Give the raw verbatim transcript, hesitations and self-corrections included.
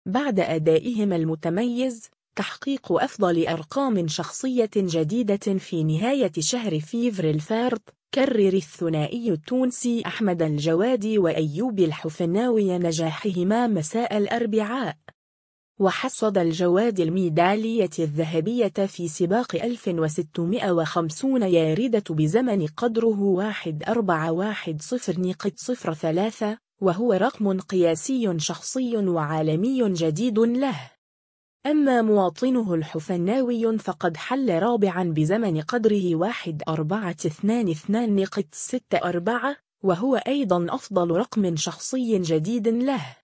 بعد أدائهما المتميز، تحقيق أفضل أرقام شخصية جديدة في نهاية شهر فيفر الفارط، كرر الثنائي التونسي أحمد الجوادي وأيوب الحفناوي نجاحهما مساء الأربعاء. وحصد الجوادي الميدالية الذهبية في سباق ألف وستمائة وخمسين ياردة بزمن قدره واحد أربعة واحد صفر نقط صفر ثلاثة، وهو رقم قياسي شخصي وعالمي جديد له. أما مواطنه الحفناوي فقد حل رابعا بزمن قدره واحد أربعة اثنان اثنان نقط ستة أربعة، وهو أيضا أفضل رقم شخصي جديد له.